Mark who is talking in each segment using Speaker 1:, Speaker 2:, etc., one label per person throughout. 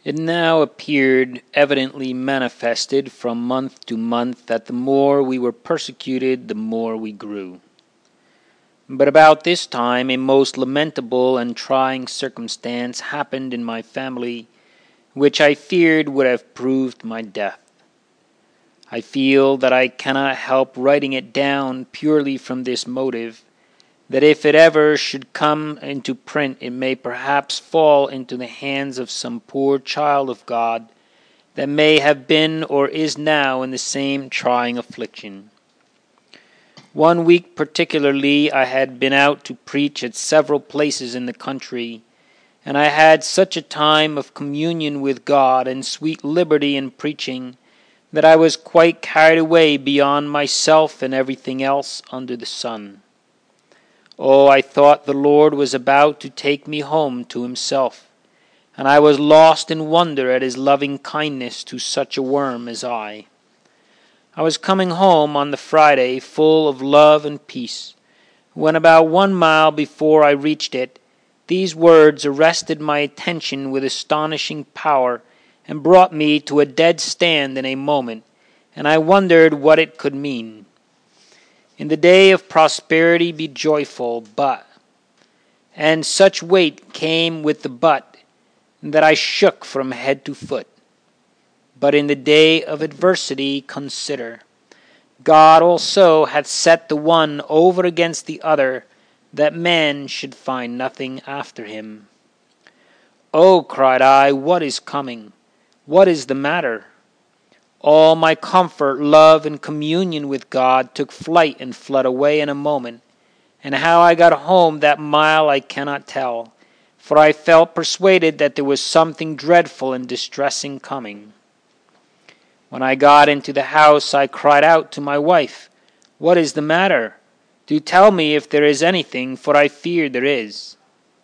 Speaker 1: It now appeared evidently manifested from month to month that the more we were persecuted, the more we grew. But about this time a most lamentable and trying circumstance happened in my family, which I feared would have proved my death. I feel that I cannot help writing it down purely from this motive, that if it ever should come into print it may perhaps fall into the hands of some poor child of God that may have been or is now in the same trying affliction. One week particularly I had been out to preach at several places in the country, and I had such a time of communion with God and sweet liberty in preaching that I was quite carried away beyond myself and everything else under the sun. Oh, I thought the Lord was about to take me home to himself, and I was lost in wonder at his loving kindness to such a worm as I. I was coming home on the Friday full of love and peace, when about 1 mile before I reached it, these words arrested my attention with astonishing power and brought me to a dead stand in a moment, and I wondered what it could mean. In the day of prosperity be joyful, but. And such weight came with the but that I shook from head to foot. But in the day of adversity consider. God also hath set the one over against the other, that man should find nothing after him. Oh, cried I, what is coming? What is the matter? All my comfort, love, and communion with God took flight and fled away in a moment, and how I got home that mile I cannot tell, for I felt persuaded that there was something dreadful and distressing coming. When I got into the house, I cried out to my wife, What is the matter? Do tell me if there is anything, for I fear there is.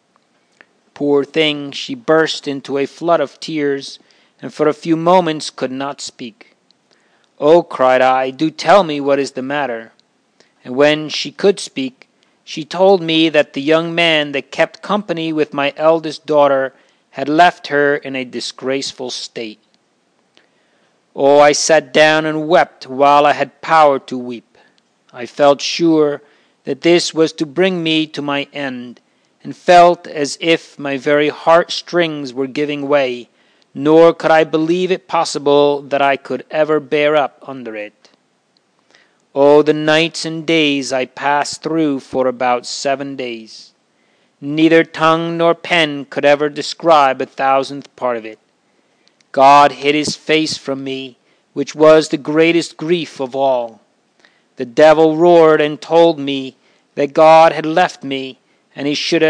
Speaker 1: Poor thing, she burst into a flood of tears, and for a few moments could not speak. Oh, cried I, do tell me what is the matter. And when she could speak, she told me that the young man that kept company with my eldest daughter had left her in a disgraceful state. Oh, I sat down and wept while I had power to weep. I felt sure that this was to bring me to my end, and felt as if my very heart-strings were giving way, nor could I believe it possible that I could ever bear up under it. Oh, the nights and days I passed through for about 7 days. Neither tongue nor pen could ever describe 1,000th part of it. God hid his face from me, which was the greatest grief of all. The devil roared and told me that God had left me, and he should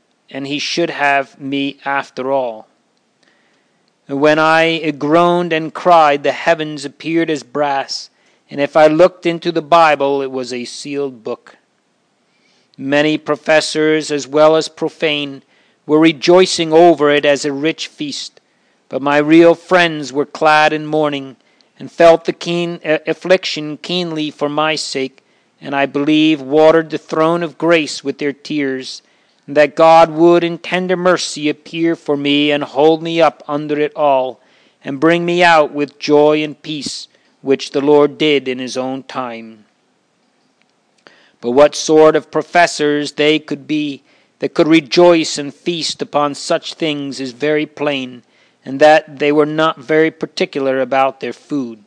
Speaker 1: have me after all. And when I groaned and cried, the heavens appeared as brass, and if I looked into the Bible, it was a sealed book. Many professors, as well as profane, were rejoicing over it as a rich feast, but my real friends were clad in mourning, and felt the keen affliction keenly for my sake, and I believe watered the throne of grace with their tears, and that God would in tender mercy appear for me and hold me up under it all, and bring me out with joy and peace, which the Lord did in his own time. But what sort of professors they could be that could rejoice and feast upon such things is very plain, and that they were not very particular about their food.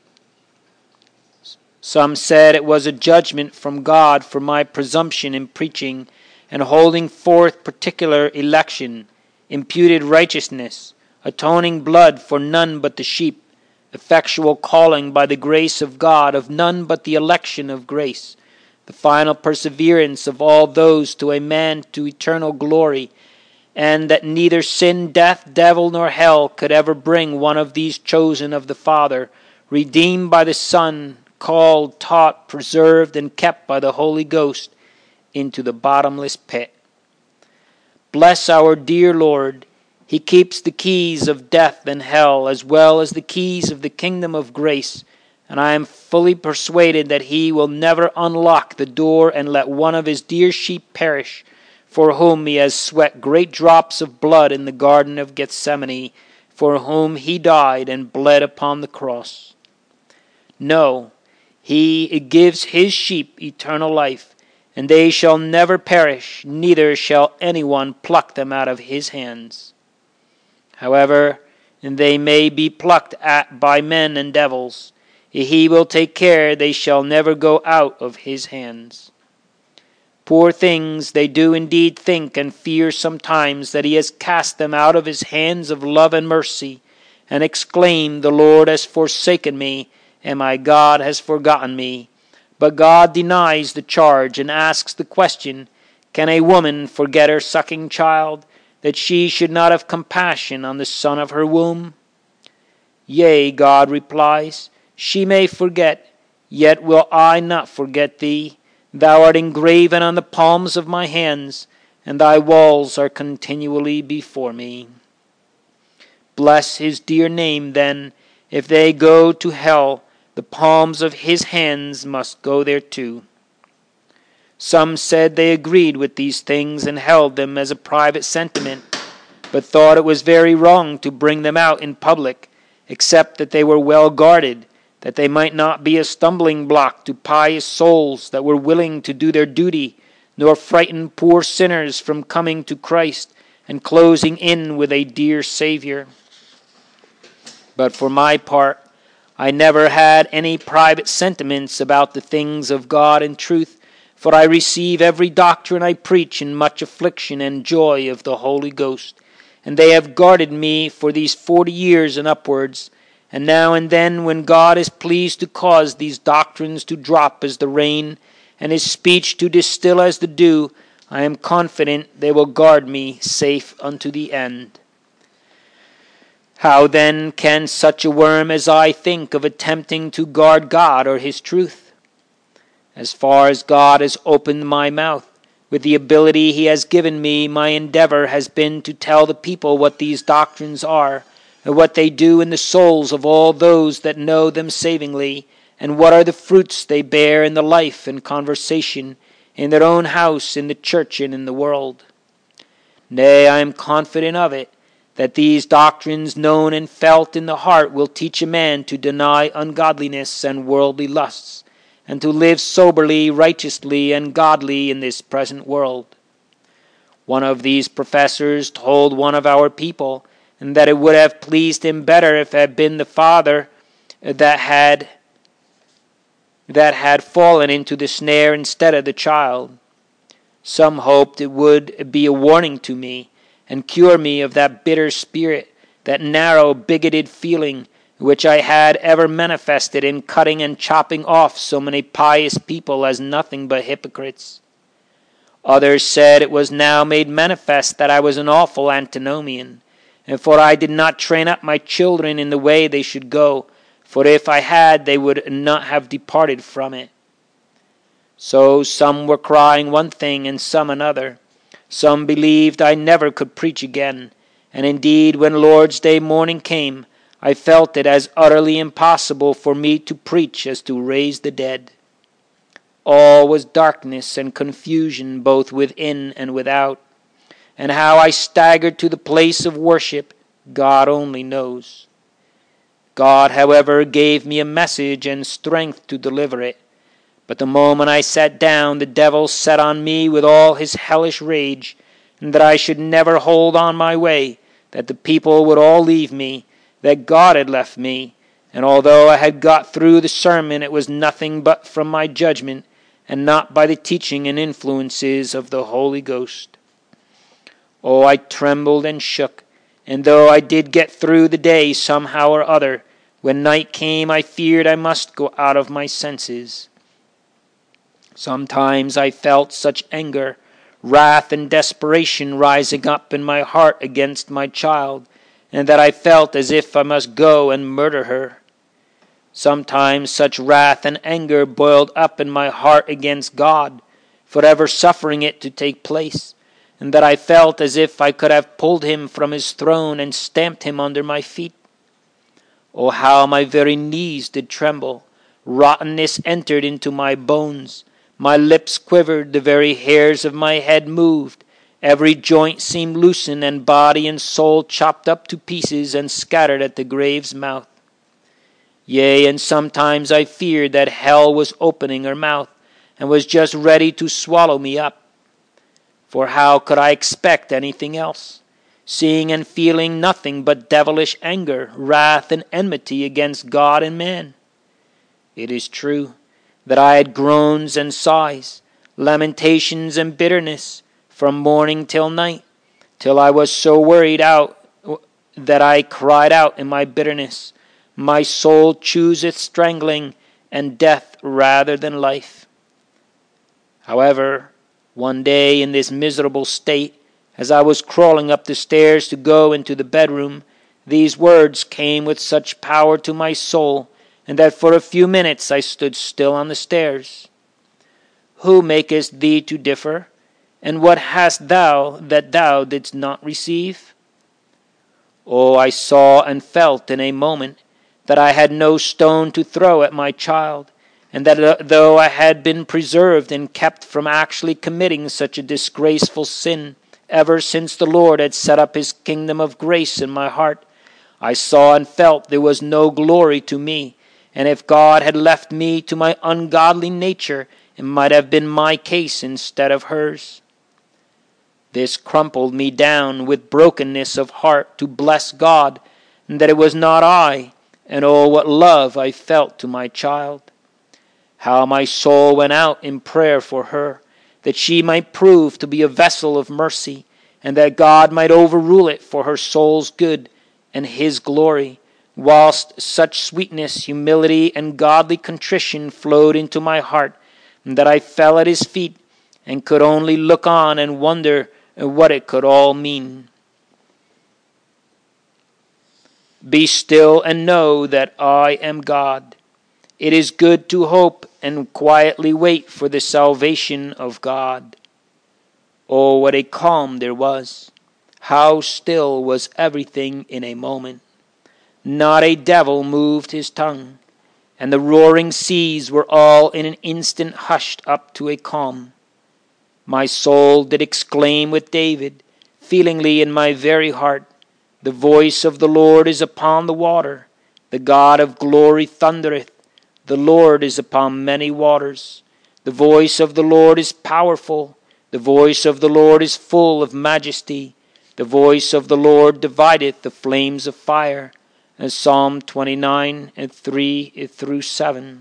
Speaker 1: Some said it was a judgment from God for my presumption in preaching and holding forth particular election, imputed righteousness, atoning blood for none but the sheep, effectual calling by the grace of God of none but the election of grace, the final perseverance of all those to a man to eternal glory, and that neither sin, death, devil, nor hell could ever bring one of these chosen of the Father, redeemed by the Son, called, taught, preserved, and kept by the Holy Ghost, into the bottomless pit. Bless our dear Lord. He keeps the keys of death and hell, as well as the keys of the kingdom of grace, and I am fully persuaded that he will never unlock the door and let one of his dear sheep perish, for whom he has sweat great drops of blood in the Garden of Gethsemane, for whom he died and bled upon the cross. No, he gives his sheep eternal life, and they shall never perish, neither shall anyone pluck them out of his hands. However, they may be plucked at by men and devils, he will take care they shall never go out of his hands. Poor things, they do indeed think and fear sometimes that he has cast them out of his hands of love and mercy, and exclaim, "The Lord has forsaken me, and my God has forgotten me." But God denies the charge and asks the question, can a woman forget her sucking child, that she should not have compassion on the son of her womb? Yea, God replies, she may forget, yet will I not forget thee. Thou art engraven on the palms of my hands, and thy walls are continually before me. Bless his dear name, then. If they go to hell, the palms of his hands must go there too. Some said they agreed with these things and held them as a private sentiment, but thought it was very wrong to bring them out in public, except that they were well guarded, that they might not be a stumbling block to pious souls that were willing to do their duty, nor frighten poor sinners from coming to Christ and closing in with a dear Savior. But for my part, I never had any private sentiments about the things of God and truth, for I receive every doctrine I preach in much affliction and joy of the Holy Ghost, and they have guarded me for these 40 years and upwards. And now and then, when God is pleased to cause these doctrines to drop as the rain, and his speech to distill as the dew, I am confident they will guard me safe unto the end. How then can such a worm as I think of attempting to guard God or his truth? As far as God has opened my mouth, with the ability he has given me, my endeavor has been to tell the people what these doctrines are, and what they do in the souls of all those that know them savingly, and what are the fruits they bear in the life and conversation, in their own house, in the church, and in the world. Nay, I am confident of it, that these doctrines known and felt in the heart will teach a man to deny ungodliness and worldly lusts, and to live soberly, righteously, and godly in this present world. One of these professors told one of our people, and that it would have pleased him better if it had been the father that had fallen into the snare instead of the child. Some hoped it would be a warning to me, and cure me of that bitter spirit, that narrow, bigoted feeling, which I had ever manifested in cutting and chopping off so many pious people as nothing but hypocrites. Others said it was now made manifest that I was an awful antinomian, and for I did not train up my children in the way they should go, for if I had, they would not have departed from it. So some were crying one thing and some another. Some believed I never could preach again, and indeed when Lord's Day morning came, I felt it as utterly impossible for me to preach as to raise the dead. All was darkness and confusion both within and without, and how I staggered to the place of worship, God only knows. God, however, gave me a message and strength to deliver it. But the moment I sat down, the devil set on me with all his hellish rage, and that I should never hold on my way, that the people would all leave me, that God had left me, and although I had got through the sermon, it was nothing but from my judgment, and not by the teaching and influences of the Holy Ghost. Oh, I trembled and shook, and though I did get through the day somehow or other, when night came I feared I must go out of my senses. Sometimes I felt such anger, wrath, and desperation rising up in my heart against my child, and that I felt as if I must go and murder her. Sometimes such wrath and anger boiled up in my heart against God, for ever suffering it to take place, and that I felt as if I could have pulled him from his throne and stamped him under my feet. Oh, how my very knees did tremble! Rottenness entered into my bones. My lips quivered, the very hairs of my head moved, Every joint seemed loosened, and body and soul chopped up to pieces and scattered at the grave's mouth. Yea, and sometimes I feared that hell was opening her mouth, and was just ready to swallow me up. For how could I expect anything else, seeing and feeling nothing but devilish anger, wrath, and enmity against God and man? It is true that I had groans and sighs, lamentations and bitterness, from morning till night, till I was so worried out that I cried out in my bitterness, My soul chooseth strangling, and death rather than life. However, one day in this miserable state, as I was crawling up the stairs to go into the bedroom, these words came with such power to my soul, and that for a few minutes I stood still on the stairs. Who makest thee to differ? And what hast thou that thou didst not receive? Oh, I saw and felt in a moment that I had no stone to throw at my child, and that though I had been preserved and kept from actually committing such a disgraceful sin ever since the Lord had set up his kingdom of grace in my heart, I saw and felt there was no glory to me, and if God had left me to my ungodly nature, it might have been my case instead of hers. This crumpled me down with brokenness of heart to bless God, and that it was not I, and oh, what love I felt to my child. How my soul went out in prayer for her, that she might prove to be a vessel of mercy, and that God might overrule it for her soul's good and his glory, whilst such sweetness, humility, and godly contrition flowed into my heart, that I fell at his feet and could only look on and wonder what it could all mean. Be still and know that I am God. It is good to hope and quietly wait for the salvation of God. Oh, what a calm there was! How still was everything in a moment! Not a devil moved his tongue, and the roaring seas were all in an instant hushed up to a calm. My soul did exclaim with David, feelingly in my very heart, The voice of the Lord is upon the water, the God of glory thundereth, the Lord is upon many waters. The voice of the Lord is powerful, the voice of the Lord is full of majesty, the voice of the Lord divideth the flames of fire. And Psalm 29 and 3 through 7.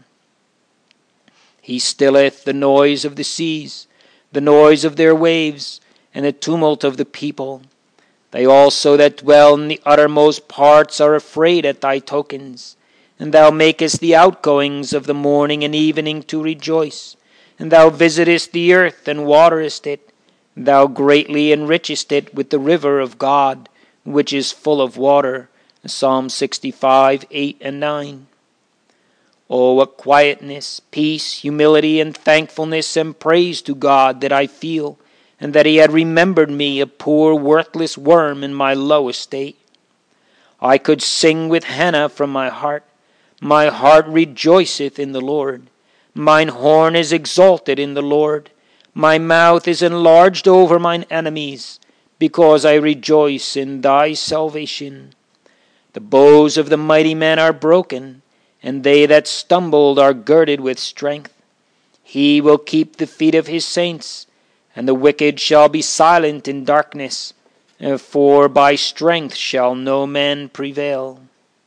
Speaker 1: He stilleth the noise of the seas, the noise of their waves, and the tumult of the people. They also that dwell in the uttermost parts are afraid at thy tokens. And thou makest the outgoings of the morning and evening to rejoice. And thou visitest the earth and waterest it. Thou greatly enrichest it with the river of God, which is full of water. Psalm 65, 8 and 9. Oh, what quietness, peace, humility, and thankfulness and praise to God that I feel, and that he had remembered me, a poor worthless worm in my low estate. I could sing with Hannah from my heart. My heart rejoiceth in the Lord. Mine horn is exalted in the Lord. My mouth is enlarged over mine enemies, because I rejoice in thy salvation. The bows of the mighty men are broken, and they that stumbled are girded with strength. He will keep the feet of his saints, and the wicked shall be silent in darkness, for by strength shall no man prevail.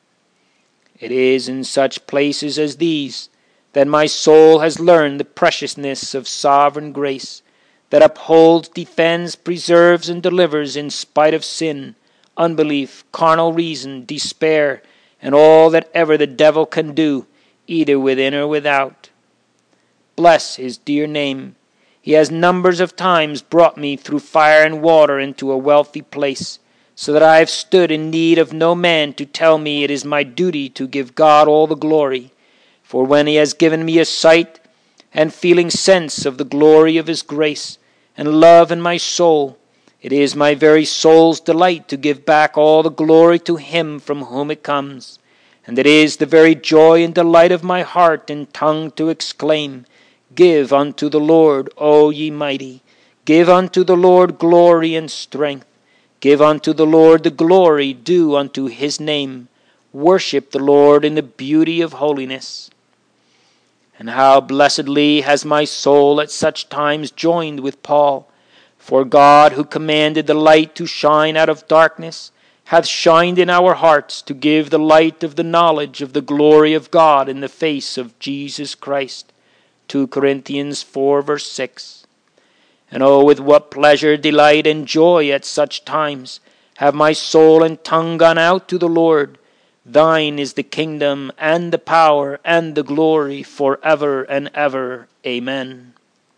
Speaker 1: It is in such places as these that my soul has learned the preciousness of sovereign grace, that upholds, defends, preserves, and delivers in spite of sin, unbelief, carnal reason, despair, and all that ever the devil can do, either within or without. Bless his dear name. He has numbers of times brought me through fire and water into a wealthy place, so that I have stood in need of no man to tell me it is my duty to give God all the glory. For when he has given me a sight and feeling sense of the glory of his grace and love in my soul, it is my very soul's delight to give back all the glory to him from whom it comes. And it is the very joy and delight of my heart and tongue to exclaim, Give unto the Lord, O ye mighty. Give unto the Lord glory and strength. Give unto the Lord the glory due unto his name. Worship the Lord in the beauty of holiness. And how blessedly has my soul at such times joined with Paul! For God, who commanded the light to shine out of darkness, hath shined in our hearts to give the light of the knowledge of the glory of God in the face of Jesus Christ. 2 Corinthians 4 verse 6. And oh, with what pleasure, delight, and joy at such times have my soul and tongue gone out to the Lord. Thine is the kingdom, and the power, and the glory, forever and ever. Amen.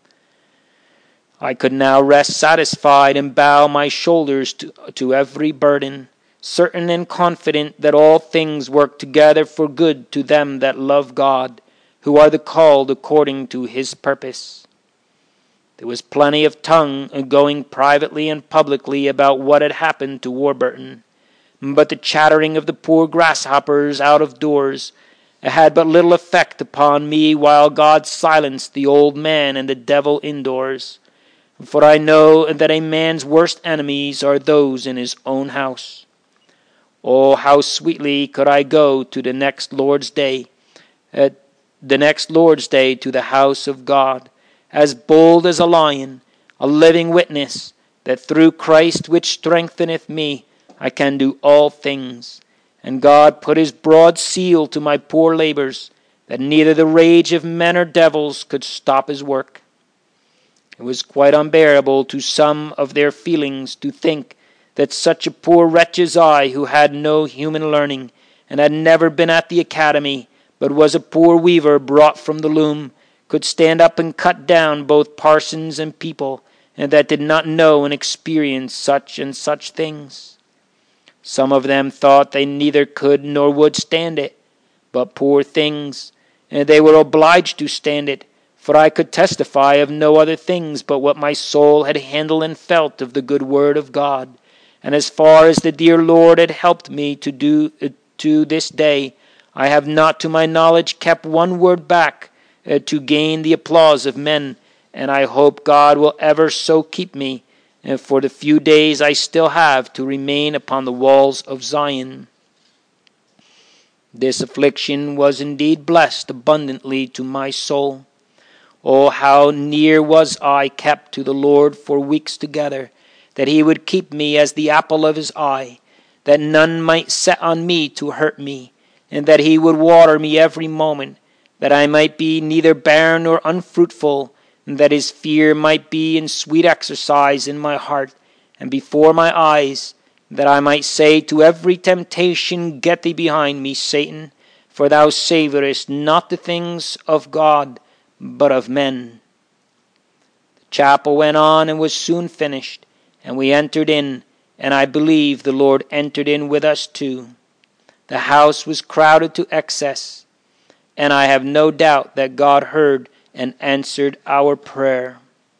Speaker 1: I could now rest satisfied and bow my shoulders to every burden, certain and confident that all things work together for good to them that love God, who are the called according to his purpose. There was plenty of tongue going privately and publicly about what had happened to Warburton, but the chattering of the poor grasshoppers out of doors had but little effect upon me, while God silenced the old man and the devil indoors. For I know that a man's worst enemies are those in his own house. Oh, how sweetly could I go to the next Lord's Day, to the house of God, as bold as a lion, a living witness that through Christ which strengtheneth me, I can do all things. And God put his broad seal to my poor labors, that neither the rage of men or devils could stop his work. It was quite unbearable to some of their feelings to think that such a poor wretch as I, who had no human learning, and had never been at the academy, but was a poor weaver brought from the loom, could stand up and cut down both parsons and people, and that did not know and experience such and such things. Some of them thought they neither could nor would stand it, but poor things, and they were obliged to stand it, for I could testify of no other things but what my soul had handled and felt of the good word of God. And as far as the dear Lord had helped me to do to this day, I have not to my knowledge kept one word back to gain the applause of men, and I hope God will ever so keep me for the few days I still have to remain upon the walls of Zion. This affliction was indeed blessed abundantly to my soul. Oh, how near was I kept to the Lord for weeks together, that he would keep me as the apple of his eye, that none might set on me to hurt me, and that he would water me every moment, that I might be neither barren nor unfruitful, and that his fear might be in sweet exercise in my heart and before my eyes, that I might say to every temptation, Get thee behind me, Satan, for thou savorest not the things of God, but of men. The chapel went on and was soon finished, and we entered in, and I believe the Lord entered in with us too. The house was crowded to excess, and I have no doubt that God heard and answered our prayer.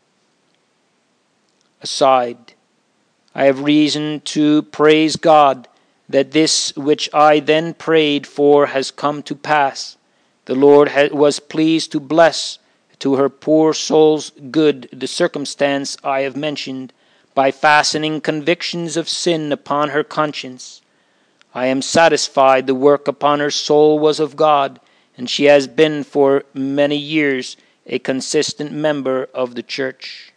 Speaker 1: Aside, I have reason to praise God that this which I then prayed for has come to pass. The Lord was pleased to bless to her poor soul's good the circumstance I have mentioned, by fastening convictions of sin upon her conscience. I am satisfied the work upon her soul was of God, and she has been for many years a consistent member of the church.